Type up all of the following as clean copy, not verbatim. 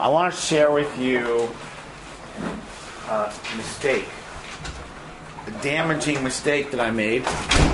I want to share with you a mistake, a damaging mistake that I made.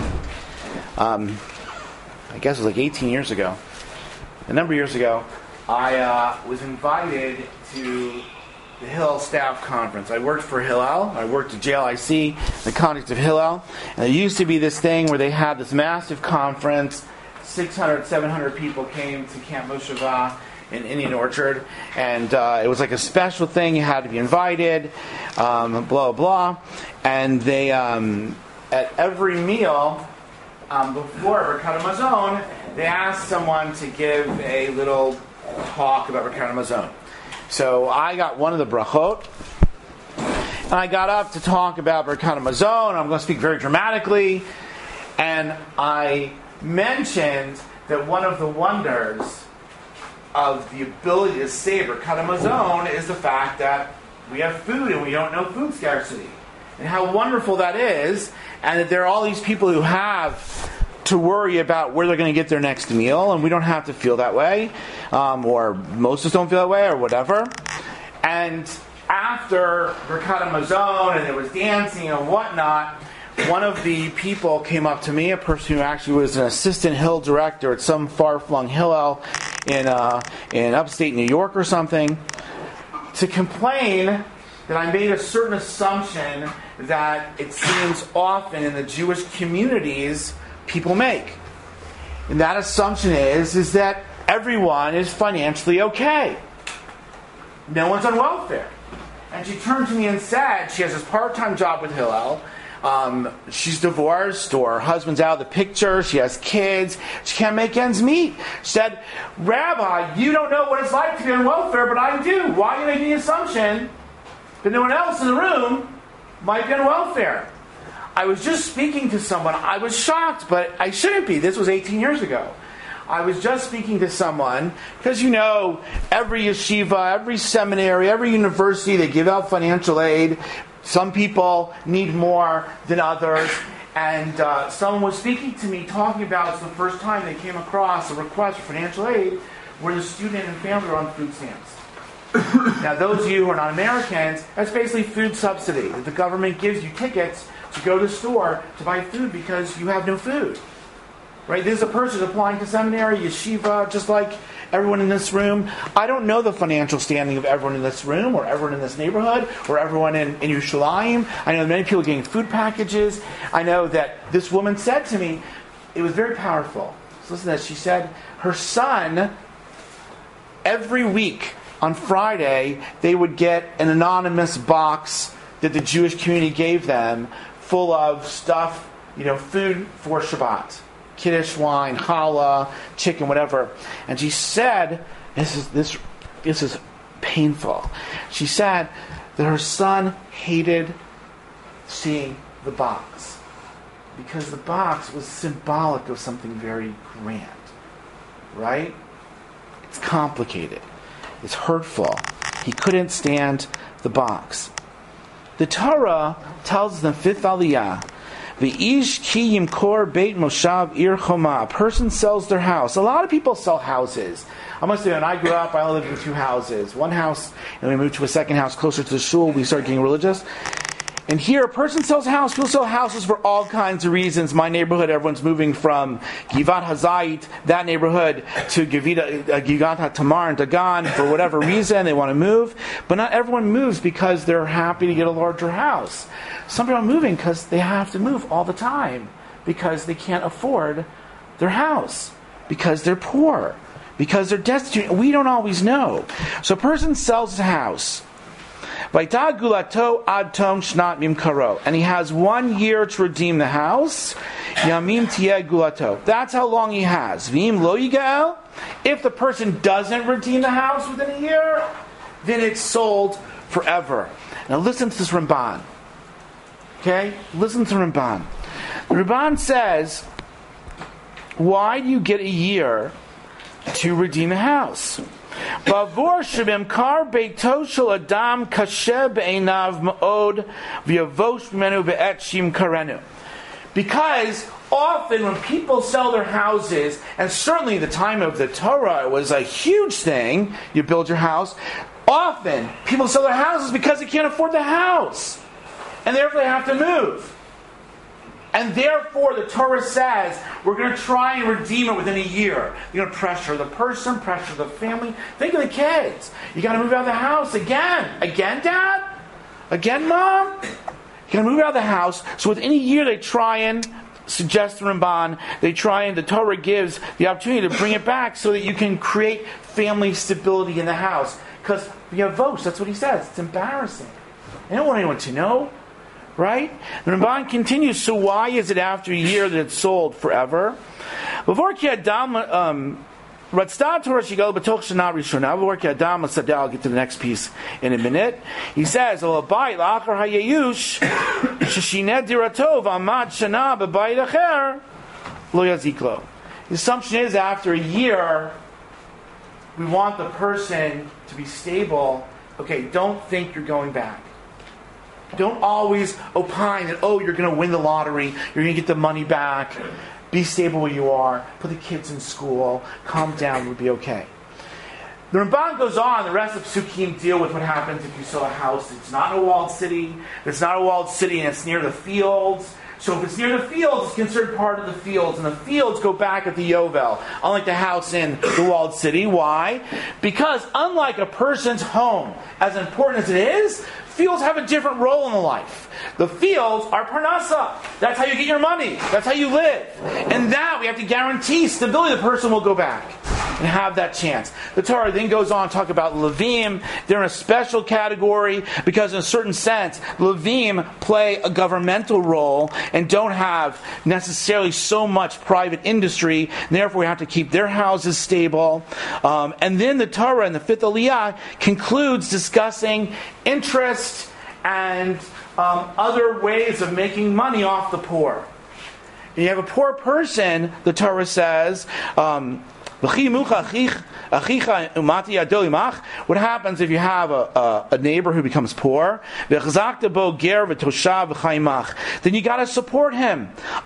I guess it was like 18 years ago. A number of years ago, I was invited to the Hillel Staff Conference. I worked for Hillel. I worked at JLIC in the context of Hillel. And there used to be this thing where they had this massive conference. 600, 700 people came to Camp Mosheva in Indian Orchard. And it was like a special thing. You had to be invited, blah, blah. And they, at every meal, before Birkat Hamazon, they asked someone to give a little talk about Birkat Hamazon. So I got one of the brachot, and I got up to talk about Birkat Hamazon. I'm going to speak very dramatically, and I mentioned that one of the wonders of the ability to say Birkat Hamazon is the fact that we have food and we don't know food scarcity, and how wonderful that is, and that there are all these people who have to worry about where they're going to get their next meal, and we don't have to feel that way, or most of us don't feel that way, or whatever. And after Birkat Hamazon, and there was dancing and whatnot, one of the people came up to me, a person who actually was an assistant Hill director at some far-flung Hillel in upstate New York or something, to complain that I made a certain assumption that it seems often in the Jewish communities people make. And that assumption is that everyone is financially okay. No one's on welfare. And she turned to me and said, she has this part-time job with Hillel. She's divorced, or her husband's out of the picture. She has kids. She can't make ends meet. She said, Rabbi, you don't know what it's like to be on welfare, but I do. Why are you making the assumption that no one else in the room might be on welfare? I was just speaking to someone. I was shocked, but I shouldn't be. This was 18 years ago. I was just speaking to someone, because every yeshiva, every seminary, every university, they give out financial aid. Some people need more than others. And someone was speaking to me, talking about it's the first time they came across a request for financial aid where the student and family are on food stamps. Now, those of you who are not Americans, that's basically food subsidy. The government gives you tickets to go to the store to buy food because you have no food. Right? This is a person applying to seminary, yeshiva, just like everyone in this room. I don't know the financial standing of everyone in this room, or everyone in this neighborhood, or everyone in Yerushalayim. I know many people getting food packages. I know that this woman said to me, it was very powerful. So listen to this. She said her son, every week on Friday, they would get an anonymous box that the Jewish community gave them, full of stuff, food for Shabbat. Kiddush wine, challah, chicken, whatever. And she said, this is painful. She said that her son hated seeing the box, because the box was symbolic of something very grand. Right? It's complicated. It's hurtful. He couldn't stand the box. The Torah tells them, fifth aliyah, V'ish ki yimkor beit moshav ir choma. A person sells their house. A lot of people sell houses. I must say, when I grew up, I only lived in 2 houses. One house, and we moved to a second house closer to the shul. We started getting religious. And here, a person sells a house. People sell houses for all kinds of reasons. My neighborhood, everyone's moving from Givat Hazayit, that neighborhood, to Givat HaTamar and Dagan for whatever reason. They want to move. But not everyone moves because they're happy to get a larger house. Some people are moving because they have to move all the time, because they can't afford their house, because they're poor, because they're destitute. We don't always know. So a person sells his house. Vaita gulato ad tom shnat mimkaro, and he has 1 year to redeem the house. Yamim tieh gulato. That's how long he has. V'im lo yigael. If the person doesn't redeem the house within a year, then it's sold forever. Now listen to this Ramban. Okay, listen to Ramban. The Ramban says, why do you get a year to redeem the house? Bavor shebemkar beito shel adam kashe be'einav ma'od v'yavosh menu be'et shimkarenu. Because often when people sell their houses, and certainly the time of the Torah it was a huge thing, you build your house, Often, people sell their houses because they can't afford the house. And therefore they have to move. And therefore the Torah says, we're going to try and redeem it within a year. You're going to pressure the person, pressure the family. Think of the kids. You got to move out of the house again. Again, Dad? Again, Mom? You got to move out of the house. So within a year they try and suggest the Ramban. The Torah gives the opportunity to bring it back so that you can create family stability in the house. Because we have votes, that's what he says. It's embarrassing. They don't want anyone to know. Right? The Ramban continues, so why is it after a year that it's sold forever? Before Adam, I'll get to the next piece in a minute. He says, the assumption is after a year, we want the person to be stable. Okay, don't think you're going back. Don't always opine that, you're going to win the lottery, you're going to get the money back. Be stable where you are. Put the kids in school. Calm down. We'll be okay. The Ramban goes on. The rest of Psukim deal with what happens if you sell a house. It's not in a walled city. It's not a walled city and it's near the fields. So if it's near the fields, it's considered part of the fields. And the fields go back at the Yovel. Unlike the house in the walled city. Why? Because unlike a person's home, as important as it is, fields have a different role in the life. The fields are parnasa. That's how you get your money. That's how you live. And that we have to guarantee stability. The person will go back and have that chance. The Torah then goes on to talk about Levim. They're in a special category because in a certain sense, Levim play a governmental role and don't have necessarily so much private industry. And therefore, we have to keep their houses stable. And then the Torah in the 5th Aliyah concludes discussing interest and other ways of making money off the poor. And you have a poor person, the Torah says, what happens if you have a neighbor who becomes poor? Then you got to support him.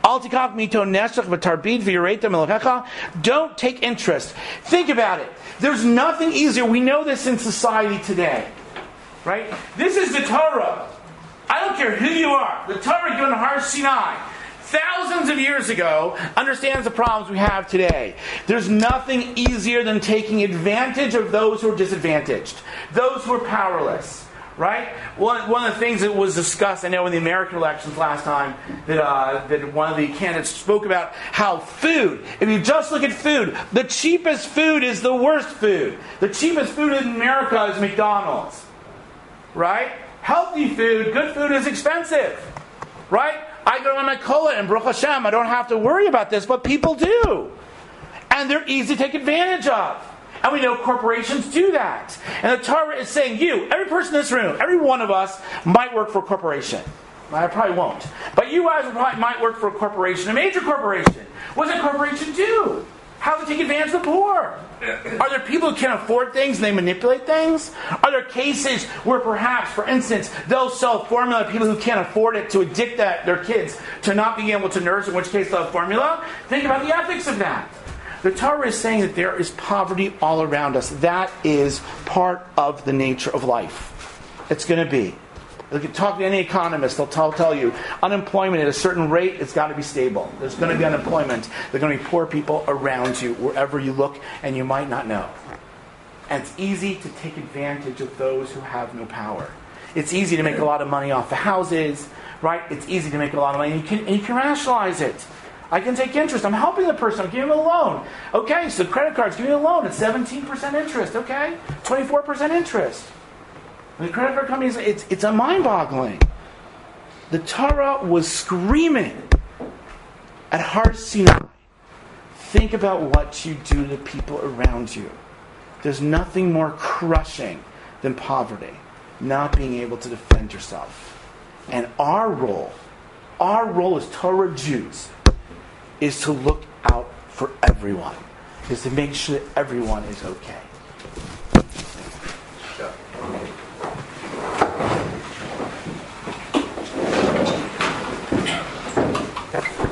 Don't take interest. Think about it. There's nothing easier. We know this in society today. Right? This is the Torah. I don't care who you are. The Torah given to Har Sinai thousands of years ago understands the problems we have today. There's nothing easier than taking advantage of those who are disadvantaged, those who are powerless. Right? One of the things that was discussed, I know in the American elections last time, that one of the candidates spoke about how food, if you just look at food, the cheapest food is the worst food. The cheapest food in America is McDonald's. Right? Healthy food, good food is expensive. Right? I go on my cola and Baruch Hashem, I don't have to worry about this, but people do. And they're easy to take advantage of. And we know corporations do that. And the Torah is saying, every person in this room, every one of us might work for a corporation. I probably won't. But you guys might work for a corporation, a major corporation. What does a corporation do? How do they take advantage of the poor? Are there people who can't afford things and they manipulate things? Are there cases where perhaps, for instance, they'll sell formula to people who can't afford it to addict their kids to not being able to nurse, in which case they'll have formula? Think about the ethics of that. The Torah is saying that there is poverty all around us. That is part of the nature of life. It's going to be. Talk to any economist, they'll tell you unemployment at a certain rate, it's got to be stable. There's going to be unemployment. There are going to be poor people around you wherever you look, and you might not know. And it's easy to take advantage of those who have no power. It's easy to make a lot of money off the houses, right? It's easy to make a lot of money, and you can rationalize it. I can take interest. I'm helping the person. I'm giving them a loan. Okay, so credit cards, give me a loan. It's 17% interest. Okay, 24% interest. And the credit card companies, it's a mind-boggling. The Torah was screaming at Har Sinai. Think about what you do to people around you. There's nothing more crushing than poverty, not being able to defend yourself. And our role as Torah Jews is to look out for everyone, is to make sure that everyone is okay.